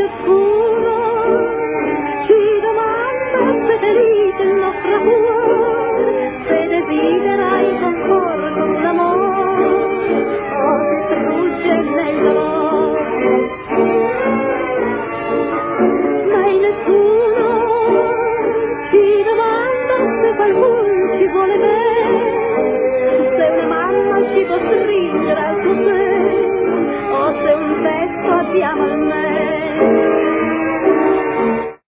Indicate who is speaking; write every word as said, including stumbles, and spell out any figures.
Speaker 1: nessuno ci domanda se felice il nostro cuore, se desidera il conforto un amore o se strugge nel dolore. Mai nessuno ci domanda se qualcuno ci vuole bene, se una mamma ci può stringere al suo seno o se un petto abbiamo